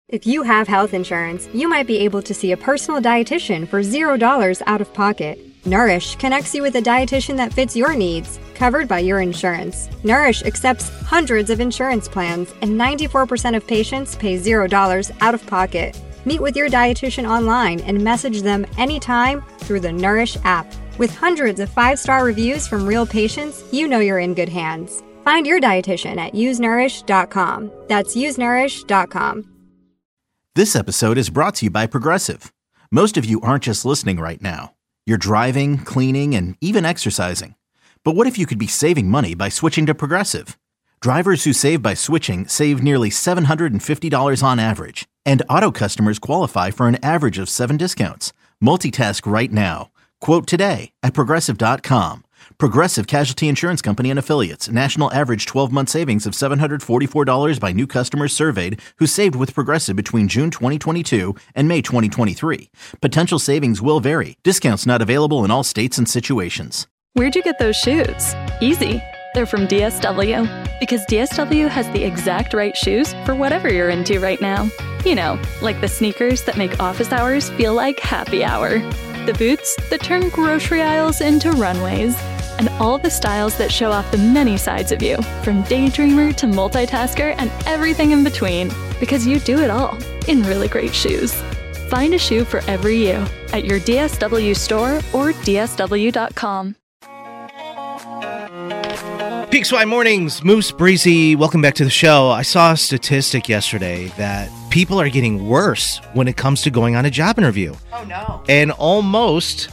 If you have health insurance, you might be able to see a personal dietitian for $0 out of pocket. Nourish connects you with a dietitian that fits your needs, covered by your insurance. Nourish accepts hundreds of insurance plans, and 94% of patients pay $0 out of pocket. Meet with your dietitian online and message them anytime through the Nourish app. With hundreds of 5-star reviews from real patients, you know you're in good hands. Find your dietitian at usenourish.com. That's usenourish.com. This episode is brought to you by Progressive. Most of you aren't just listening right now. You're driving, cleaning, and even exercising. But what if you could be saving money by switching to Progressive? Drivers who save by switching save nearly $750 on average. And auto customers qualify for an average of 7 discounts. Multitask right now. Quote today at Progressive.com. Progressive Casualty Insurance Company and Affiliates. National average 12-month savings of $744 by new customers surveyed who saved with Progressive between June 2022 and May 2023. Potential savings will vary. Discounts not available in all states and situations. Where'd you get those shoes? Easy. They're from DSW. Because DSW has the exact right shoes for whatever you're into right now. You know, like the sneakers that make office hours feel like happy hour. The boots that turn grocery aisles into runways. And all the styles that show off the many sides of you, from daydreamer to multitasker and everything in between. Because you do it all in really great shoes. Find a shoe for every you at your DSW store or DSW.com. PXY Mornings, Moose, Breezy, welcome back to the show. I saw a statistic yesterday that people are getting worse when it comes to going on a job interview. Oh, no. And almost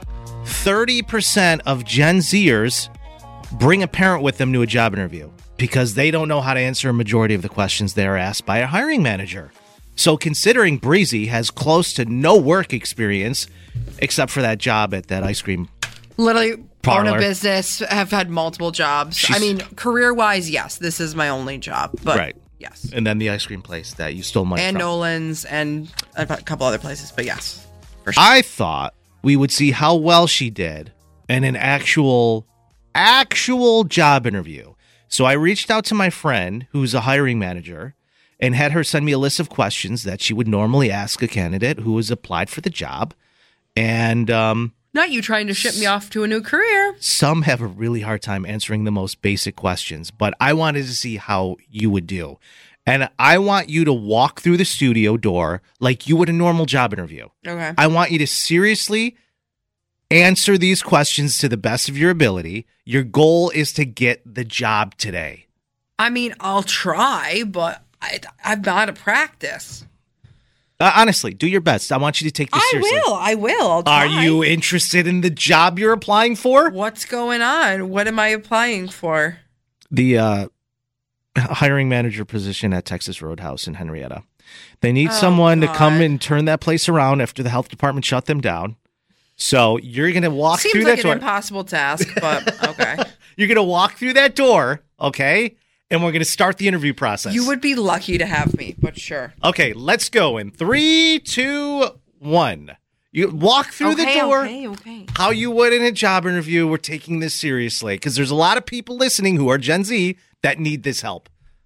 30% of Gen Zers bring a parent with them to a job interview because they don't know how to answer a majority of the questions they're asked by a hiring manager. So considering Breezy has close to no work experience, except for that job at that ice cream Literally parlor. Own a business, have had multiple jobs. I mean, career-wise, yes, this is my only job. But right. Yes. And then the ice cream place that you stole money and from. Nolan's and a couple other places. But yes, for sure. I thought we would see how well she did in an actual job interview. So I reached out to my friend who's a hiring manager and had her send me a list of questions that she would normally ask a candidate who has applied for the job. And not you trying to ship me off to a new career. Some have a really hard time answering the most basic questions, but I wanted to see how you would do. And I want you to walk through the studio door like you would a normal job interview. Okay. I want you to seriously answer these questions to the best of your ability. Your goal is to get the job today. I mean, I'll try, but I'm not a practice. Honestly, do your best. I want you to take this seriously. I will. I'll try. Are you interested in the job you're applying for? What's going on? What am I applying for? The hiring manager position at Texas Roadhouse in Henrietta. They need someone to come and turn that place around after the health department shut them down. So you're going to walk through that door. Seems like an impossible task, but okay. You're going to walk through that door, okay? And we're going to start the interview process. You would be lucky to have me, but sure. Okay, let's go in 3, 2, 1. You walk through the door. Okay. How you would in a job interview. We're taking this seriously because there's a lot of people listening who are Gen Z that need this help.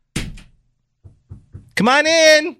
Come on in.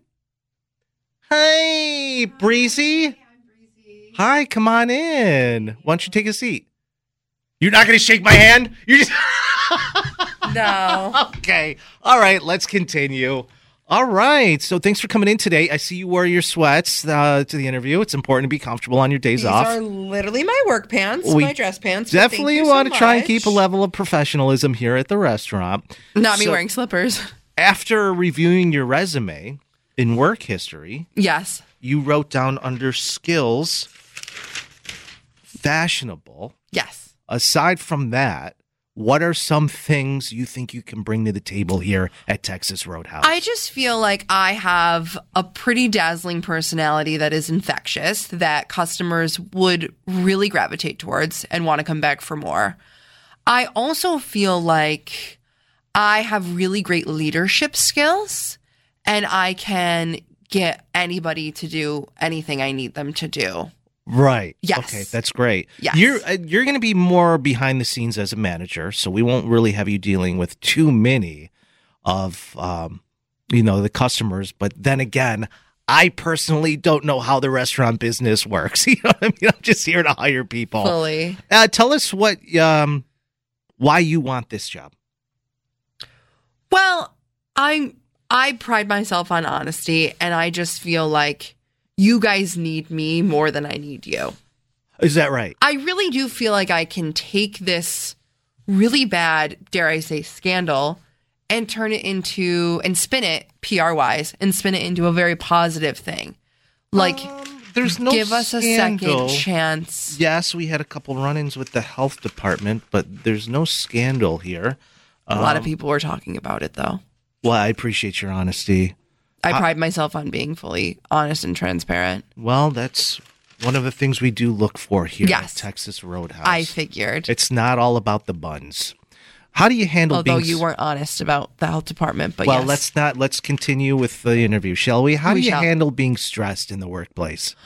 Hi, Breezy. Hi, I'm Breezy. Hi, come on in. Why don't you take a seat? You're not going to shake my hand? You just... No. Okay. All right. Let's continue. All right. So thanks for coming in today. I see you wore your sweats to the interview. It's important to be comfortable on your days off. These are literally my work pants, We my dress pants. Definitely want to try and keep a level of professionalism here at the restaurant. Not me wearing slippers. After reviewing your resume in work history, Yes. you wrote down under skills, fashionable. Yes. Aside from that, what are some things you think you can bring to the table here at Texas Roadhouse? I just feel like I have a pretty dazzling personality that is infectious, that customers would really gravitate towards and want to come back for more. I also feel like I have really great leadership skills, and I can get anybody to do anything I need them to do. Right. Yes. Okay, that's great. Yes. You're going to be more behind the scenes as a manager, so we won't really have you dealing with too many of the customers. But then again, I personally don't know how the restaurant business works. You know what I mean? I'm just here to hire people. Fully. Tell us why you want this job. Well, I pride myself on honesty, and I just feel like you guys need me more than I need you. Is that right? I really do feel like I can take this really bad, dare I say, scandal and turn it into, and spin it PR-wise, and spin it into a very positive thing. Like, there's no give us a scandal. second chance. Yes, we had a couple run-ins with the health department, but there's no scandal here. A lot of people were talking about it, though. Well, I appreciate your honesty. I pride myself on being fully honest and transparent. Well, that's one of the things we do look for here Yes. at Texas Roadhouse. I figured. It's not all about the buns. How do you handle Although being... you weren't honest about the health department, but well, yes. let's continue with the interview, shall we? How do you shall. handle being stressed in the workplace?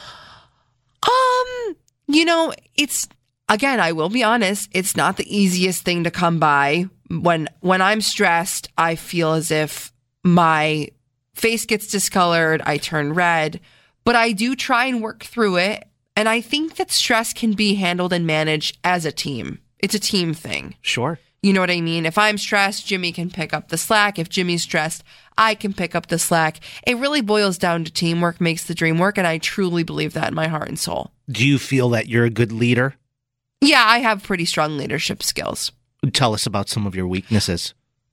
It's, again, I will be honest, it's not the easiest thing to come by. When I'm stressed, I feel as if my face gets discolored, I turn red, but I do try and work through it. And I think that stress can be handled and managed as a team. It's a team thing. Sure. You know what I mean? If I'm stressed, Jimmy can pick up the slack. If Jimmy's stressed, I can pick up the slack. It really boils down to teamwork makes the dream work, and I truly believe that in my heart and soul. Do you feel that you're a good leader? Yeah, I have pretty strong leadership skills. Tell us about some of your weaknesses.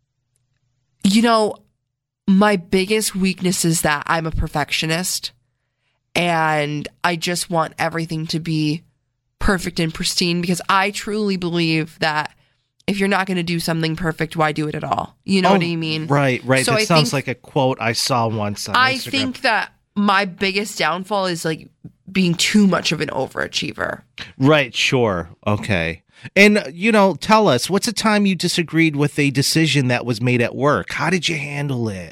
My biggest weakness is that I'm a perfectionist, and I just want everything to be perfect and pristine, because I truly believe that if you're not going to do something perfect, why do it at all? You know what I mean? Right. So That I sounds think- like a quote I saw once on I Instagram. think that my biggest downfall is like being too much of an overachiever. Right, sure. Okay. And, tell us, what's a time you disagreed with a decision that was made at work? How did you handle it?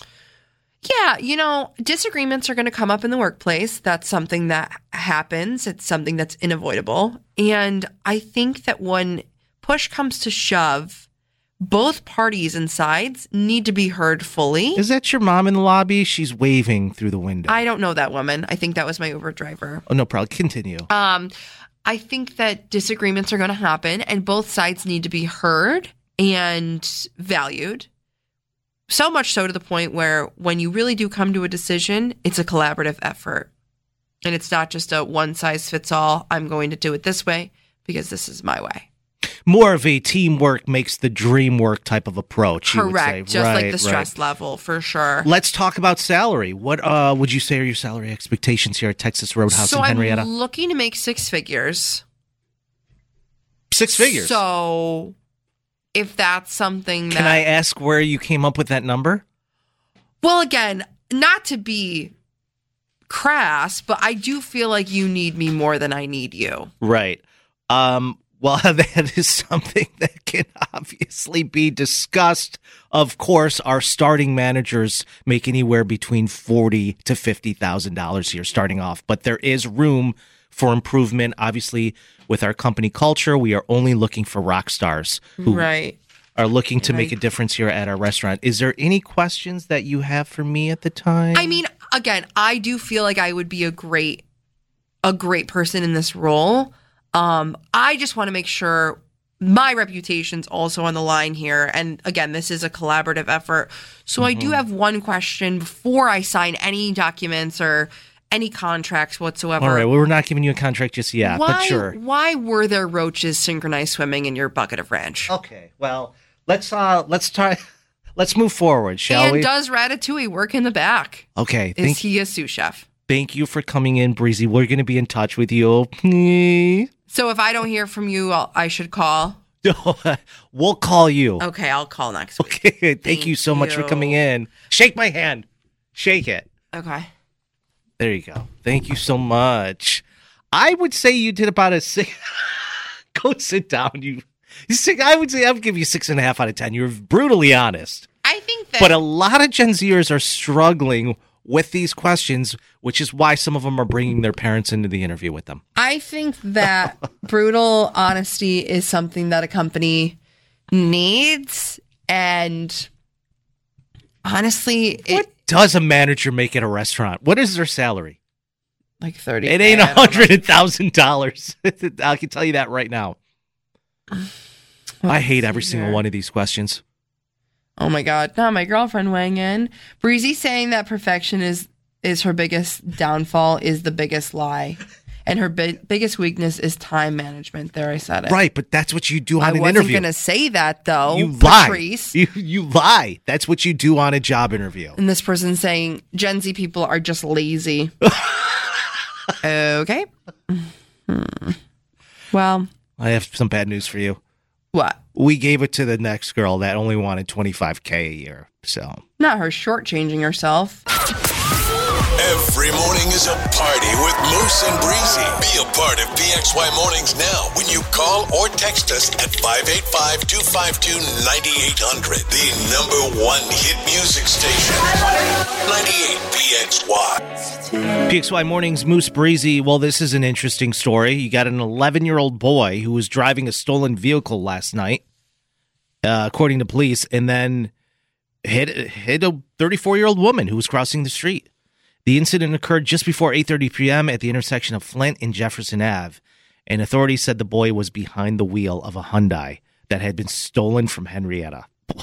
Yeah, disagreements are going to come up in the workplace. That's something that happens. It's something that's unavoidable. And I think that when push comes to shove, both parties and sides need to be heard fully. Is that your mom in the lobby? She's waving through the window. I don't know that woman. I think that was my Uber driver. Oh, no problem. Continue. I think that disagreements are going to happen, and both sides need to be heard and valued. So much so to the point where when you really do come to a decision, it's a collaborative effort. And it's not just a one size fits all. I'm going to do it this way because this is my way. More of a teamwork makes the dream work type of approach. you would say. Correct. Just like Right, the stress level, for sure. Let's talk about salary. What would you say are your salary expectations here at Texas Roadhouse So in Henrietta? I'm looking to make 6 figures. 6 figures. So if that's something that... Can I ask where you came up with that number? Well, again, not to be crass, but I do feel like you need me more than I need you. Right. Well, that is something that can obviously be discussed. Of course, our starting managers make anywhere between $40,000 to $50,000 here starting off, but there is room for improvement. Obviously, with our company culture, we are only looking for rock stars who Right. are looking to make a difference here at our restaurant. Is there any questions that you have for me at the time? I mean, again, I do feel like I would be a great person in this role. I just want to make sure my reputation's also on the line here. And again, this is a collaborative effort. So I do have one question before I sign any documents or any contracts whatsoever. All right, well, we're not giving you a contract just yet, but sure. Why were there roaches synchronized swimming in your bucket of ranch? Okay, well, let's try. Let's move forward, shall And we? does Ratatouille work in the back? Okay, Is he a sous chef? thank you for coming in, Breezy. We're going to be in touch with you. So if I don't hear from you, I should call. We'll call you. Okay, I'll call next week. Okay, thank you so much for coming in. Shake my hand. Shake it. Okay. There you go. Thank you so much. I would say you did about a 6. Go sit down. I would say I would give you 6.5 out of 10. You're brutally honest. I think that... But a lot of Gen Zers are struggling with these questions, which is why some of them are bringing their parents into the interview with them. I think that brutal honesty is something that a company needs. And honestly, What does a manager make at a restaurant? What is their salary? like 30. It ain't $100,000. I can tell you that right now. I hate every single one of these questions. Oh my God. Now my girlfriend weighing in. Breezy saying that perfection is her biggest downfall is the biggest lie. And her biggest weakness is time management. There, I said it. Right, but that's what you do on an I wasn't interview. going to say that, though. You lie. Patrice. You lie. That's what you do on a job interview. And this person saying Gen Z people are just lazy. Okay. Well. I have some bad news for you. What? We gave it to the next girl that only wanted $25K a year. So Not her shortchanging herself. Every morning is a party with Moose and Breezy. Be a part of PXY Mornings now when you call or text us at 585-252-9800. The number one hit music station. 98 PXY. PXY Mornings, Moose Breezy. Well, this is an interesting story. You got an 11-year-old boy who was driving a stolen vehicle last night, according to police, and then hit a 34-year-old woman who was crossing the street. The incident occurred just before 8:30 p.m. at the intersection of Flint and Jefferson Ave, and authorities said the boy was behind the wheel of a Hyundai that had been stolen from Henrietta.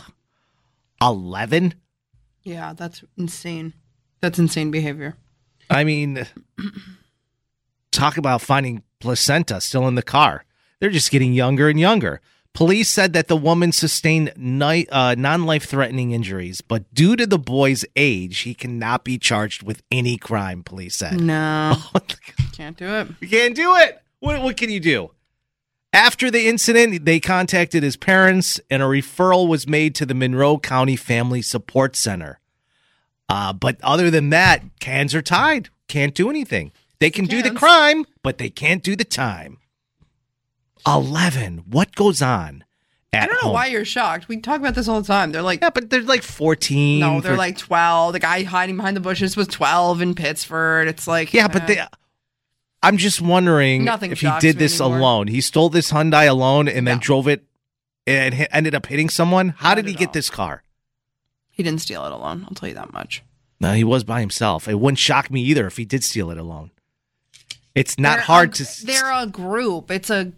11? Yeah, that's insane. That's insane behavior. I mean, talk about finding placenta still in the car. They're just getting younger and younger. Police said that the woman sustained non-life-threatening injuries, but due to the boy's age, he cannot be charged with any crime, police said. No. Can't do it. You can't do it. What can you do? After the incident, they contacted his parents, and a referral was made to the Monroe County Family Support Center. But other than that, hands are tied. Can't do anything. They can do the crime, but they can't do the time. 11. What goes on at I don't know home? why you're shocked. We talk about this all the time. They're like, Yeah, but they're like 14. no, they're like 12. The guy hiding behind the bushes was 12 in Pittsford. It's like, Yeah, but I'm just wondering Nothing if he shocks did me this anymore. alone. He stole this Hyundai alone and then No. drove it and ended up hitting someone. How Not did he at get all. this car? He didn't steal it alone. I'll tell you that much. No, he was by himself. It wouldn't shock me either if he did steal it alone. It's not hard to. They're a group.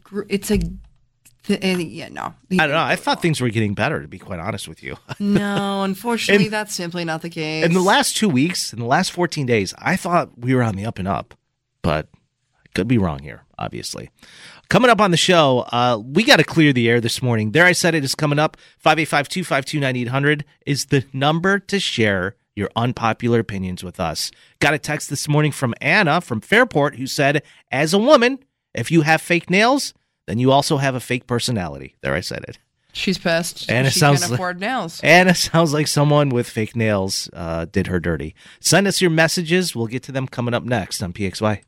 Yeah, no. I don't know. I thought things were getting better, to be quite honest with you. No, unfortunately, that's simply not the case. In the last 2 weeks, in the last 14 days, I thought we were on the up and up, but I could be wrong here, obviously. Coming up on the show, we got to clear the air this morning. There I Said It is coming up. 585-252-9800 is the number to share your unpopular opinions with us. Got a text this morning from Anna from Fairport who said, as a woman, if you have fake nails, then you also have a fake personality. There I said it. She's pissed. And it she sounds can't like- afford nails. Anna sounds like someone with fake nails did her dirty. Send us your messages. We'll get to them coming up next on PXY.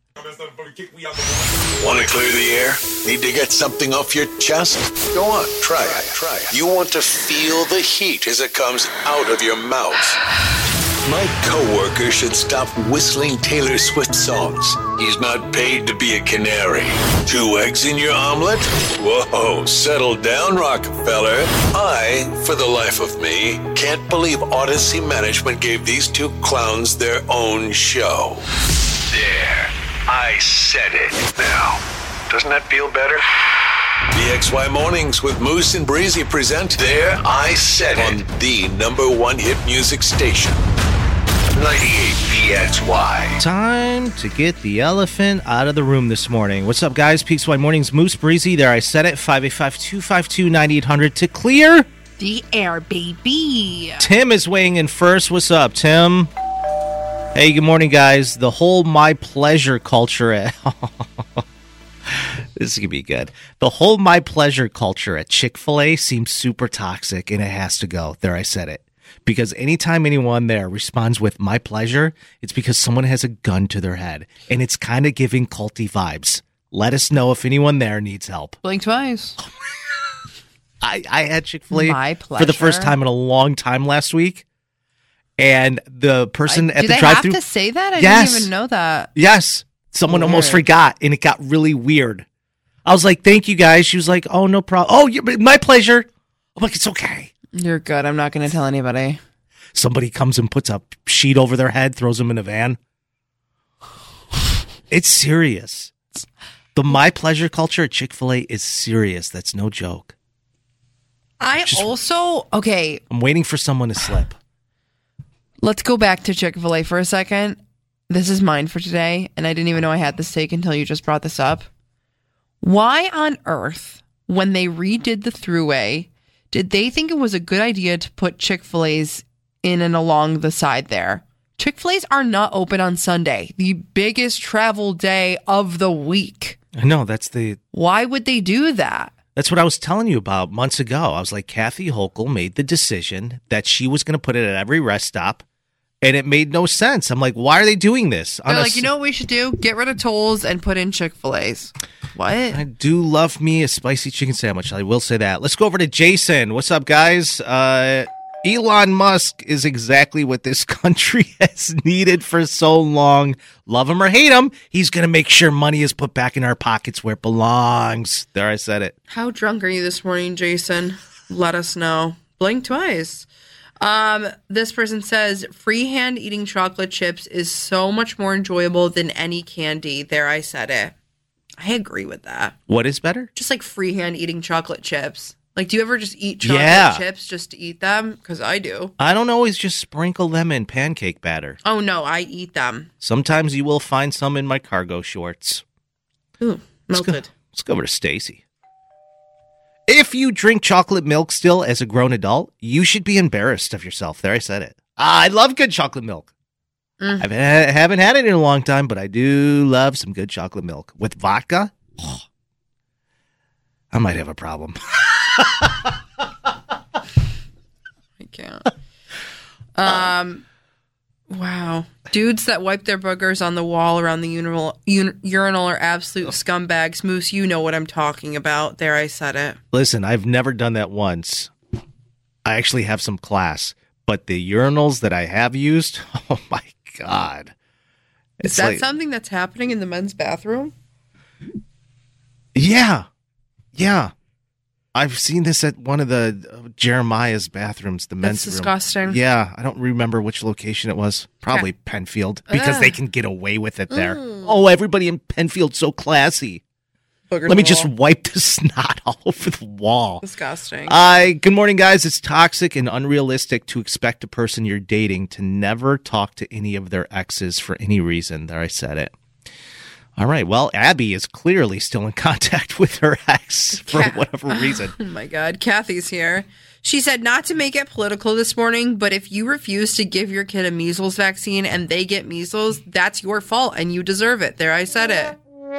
Want to clear the air? Need to get something off your chest? Go on, try it. You want to feel the heat as it comes out of your mouth. My coworker should stop whistling Taylor Swift songs. He's not paid to be a canary. 2 eggs in your omelet? Whoa, settle down, Rockefeller. I, for the life of me, can't believe Odyssey Management gave these 2 clowns their own show. There, I said it. Now, doesn't that feel better? PXY Mornings with Moose and Breezy present There I Said It on the number one hit music station. 98 PXY. Time to get the elephant out of the room this morning. What's up, guys? PXY Mornings, Moose Breezy. There I Said It. 585-252-9800 to clear The air, baby. Tim is weighing in first. What's up, Tim? Hey, good morning, guys. The whole my pleasure culture at this is gonna be good. The whole my pleasure culture at Chick-fil-A seems super toxic, and it has to go. There, I said it. Because anytime anyone there responds with my pleasure, it's because someone has a gun to their head, and it's kind of giving culty vibes. Let us know if anyone there needs help. Blink twice. I had Chick-fil-A My for the first pleasure. time in a long time last week. And the person at Do the they drive-thru, have to say that? I Yes. didn't even know that. yes, someone almost Weird. forgot, and it got really weird. I was like, "Thank you, guys." She was like, "Oh, no problem." "Oh, my pleasure." I'm like, "It's okay." You're good. I'm not going to tell anybody. somebody comes and puts a sheet over their head, throws them in a van. It's serious. The my pleasure culture at Chick-fil-A is serious. That's no joke. Okay. I'm waiting for someone to slip. Let's go back to Chick-fil-A for a second. This is mine for today, and I didn't even know I had this take until you just brought this up. Why on earth, when they redid the Thruway, did they think it was a good idea to put Chick-fil-A's in and along the side there? Chick-fil-A's are not open on Sunday, the biggest travel day of the week. I know, Why would they do that? That's what I was telling you about months ago. I was like, Kathy Hochul made the decision that she was going to put it at every rest stop, and it made no sense. I'm like, why are they doing this? They're like, you know what we should do? Get rid of tolls and put in Chick-fil-A's. What? I do love me a spicy chicken sandwich. I will say that. Let's go over to Jason. What's up, guys? Elon Musk is exactly what this country has needed for so long. Love him or hate him, he's going to make sure money is put back in our pockets where it belongs. There, I said it. How drunk are you this morning, Jason? Let us know. Blink twice. This person says, freehand eating chocolate chips is so much more enjoyable than any candy. There, I said it. I agree with that. What is better? Just like freehand eating chocolate chips. Like, do you ever just eat chocolate chips just to eat them? Because I do. I don't always just sprinkle them in pancake batter. Oh, no, I eat them. Sometimes you will find some in my cargo shorts. Ooh, melted. Let's go over to Stacy. If you drink chocolate milk still as a grown adult, you should be embarrassed of yourself. There, I said it. I love good chocolate milk. I haven't had it in a long time, but I do love some good chocolate milk. With vodka, I might have a problem. I can't. Wow. Dudes that wipe their boogers on the wall around the urinal are absolute scumbags. Moose, you know what I'm talking about. There, I said it. Listen, I've never done that once. I actually have some class. But the urinals that I have used, oh my God. Is that something that's happening in the men's bathroom? Yeah. Yeah. I've seen this at one of the Jeremiah's bathrooms, the men's room. That's disgusting. Yeah, I don't remember which location it was. Probably Penfield, because they can get away with it there. Oh, everybody in Penfield's so classy. Let me just wipe the snot all over the wall. Disgusting. Good morning, guys. It's toxic and unrealistic to expect a person you're dating to never talk to any of their exes for any reason. There, I said it. All right. Well, Abby is clearly still in contact with her ex for whatever reason. Oh, my God. Kathy's here. She said not to make it political this morning, but if you refuse to give your kid a measles vaccine and they get measles, that's your fault and you deserve it. There, I said it.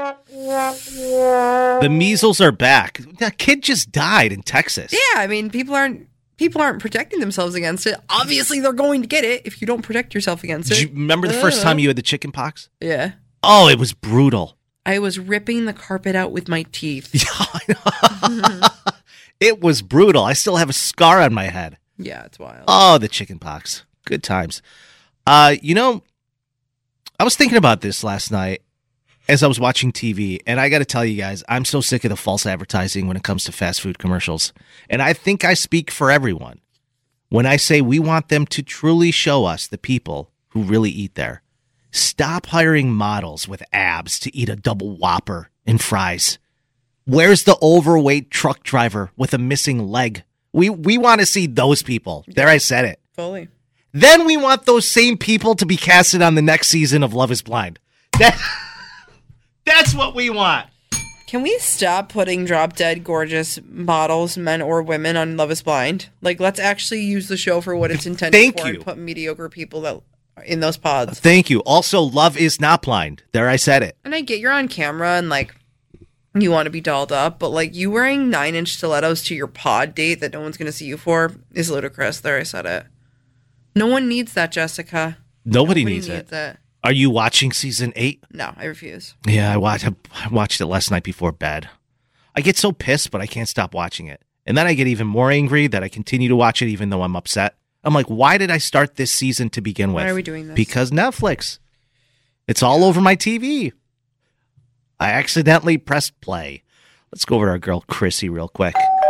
The measles are back. That kid just died in Texas. Yeah, I mean, people aren't protecting themselves against it. Obviously, they're going to get it if you don't protect yourself against it. Do you remember the first time you had the chicken pox? Yeah. Oh, it was brutal. I was ripping the carpet out with my teeth. Yeah, it was brutal. I still have a scar on my head. Yeah, it's wild. Oh, the chicken pox. Good times. You know, I was thinking about this last night as I was watching TV, and I got to tell you guys, I'm so sick of the false advertising when it comes to fast food commercials. And I think I speak for everyone when I say we want them to truly show us the people who really eat there. Stop hiring models with abs to eat a double Whopper and fries. Where's the overweight truck driver with a missing leg? We want to see those people. There, I said it. Fully. Then we want those same people to be casted on the next season of Love is Blind. That's what we want. Can we stop putting drop dead gorgeous models, men or women, on Love is Blind? Like, let's actually use the show for what it's intended for and put mediocre people that in those pods. Thank you. Also, Love is not blind. There, I said it. And I get you're on camera and, like, you want to be dolled up, but, like, you wearing 9-inch stilettos to your pod date that no one's going to see you for is ludicrous. There, I said it. No one needs that, Jessica. Nobody needs it. Are you watching season 8? No, I refuse. Yeah, I watched it last night before bed. I get so pissed, but I can't stop watching it. And then I get even more angry that I continue to watch it even though I'm upset. I'm like, why did I start this season to begin with? Why are we doing this? Because Netflix. It's all over my TV. I accidentally pressed play. Let's go over to our girl Chrissy real quick.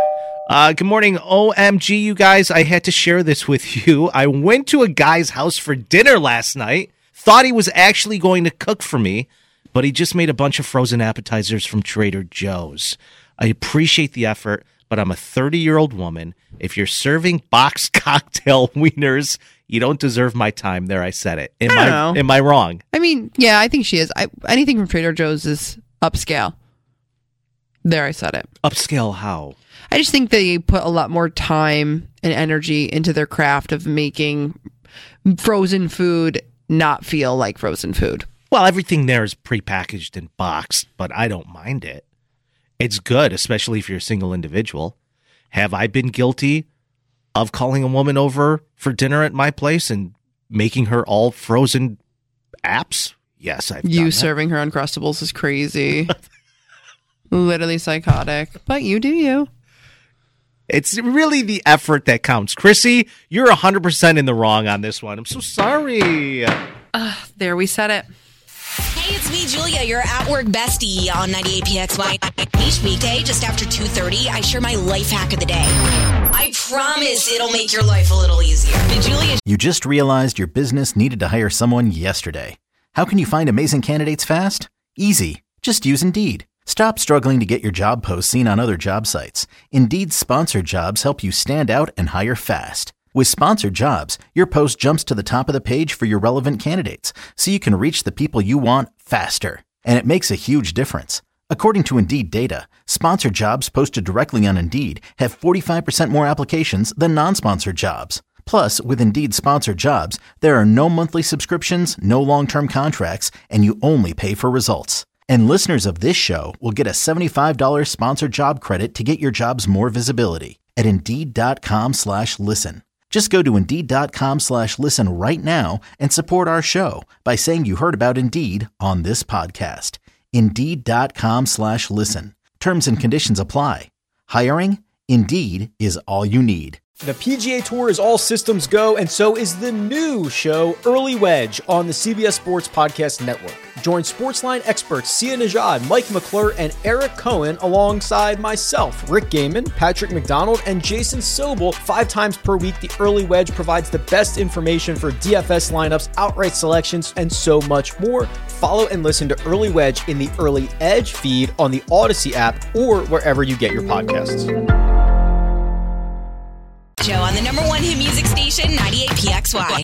Good morning, OMG, you guys. I had to share this with you. I went to a guy's house for dinner last night, thought he was actually going to cook for me, but he just made a bunch of frozen appetizers from Trader Joe's. I appreciate the effort, but I'm a 30-year-old woman. If you're serving boxed cocktail wieners, you don't deserve my time. There, I said it. Am I wrong? I mean, yeah, I think she is. Anything from Trader Joe's is upscale. There, I said it. Upscale how? I just think they put a lot more time and energy into their craft of making frozen food not feel like frozen food. Well, everything there is prepackaged and boxed, but I don't mind it. It's good, especially if you're a single individual. Have I been guilty of calling a woman over for dinner at my place and making her all frozen apps? Yes, I've done that. Serving her Uncrustables is crazy. Literally psychotic. But you do you. It's really the effort that counts. Chrissy, you're 100% in the wrong on this one. I'm so sorry. There, we said it. Hey, it's me, Julia, your at-work bestie on 98PXY. Each weekday, just after 2:30, I share my life hack of the day. I promise it'll make your life a little easier. The Julia. You just realized your business needed to hire someone yesterday. How can you find amazing candidates fast? Easy. Just use Indeed. Stop struggling to get your job posts seen on other job sites. Indeed's sponsored jobs help you stand out and hire fast. With sponsored jobs, your post jumps to the top of the page for your relevant candidates, so you can reach the people you want faster. And it makes a huge difference. According to Indeed data, sponsored jobs posted directly on Indeed have 45% more applications than non-sponsored jobs. Plus, with Indeed sponsored jobs, there are no monthly subscriptions, no long-term contracts, and you only pay for results. And listeners of this show will get a $75 sponsored job credit to get your jobs more visibility at Indeed.com/listen. Just go to Indeed.com/listen right now and support our show by saying you heard about Indeed on this podcast. Indeed.com/listen. Terms and conditions apply. Hiring? Indeed is all you need. The PGA Tour is all systems go, and so is the new show, Early Wedge, on the CBS Sports Podcast Network. Join Sportsline experts Sia Nejad, Mike McClure, and Eric Cohen alongside myself, Rick Gaiman, Patrick McDonald, and Jason Sobel 5 times per week. The Early Wedge provides the best information for DFS lineups, outright selections, and so much more. Follow and listen to Early Wedge in the Early Edge feed on the Odyssey app or wherever you get your podcasts. Show on the #1 hit music station, 98PXY.